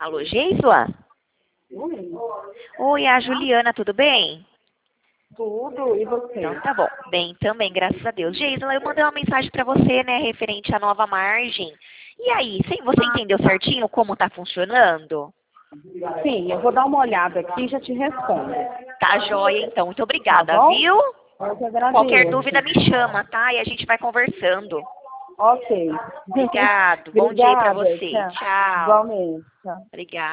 Alô, Geisla? Oi. Oi, a Juliana, tudo bem? Tudo, e você? Então tá bom. Bem, também, graças a Deus. Geisla, eu mandei uma mensagem pra você, né, referente à nova margem. E aí, você entendeu certinho como tá funcionando? Sim, eu vou dar uma olhada aqui e já te respondo. Tá joia, então. Muito Tá obrigada, bom? viu? Eu que agradeço. Qualquer dúvida me chama, tá? E a gente vai conversando. Ok. Obrigado. Bom dia aí pra Obrigada. você. Tchau. Tchau. Igualmente. Tchau. Obrigada.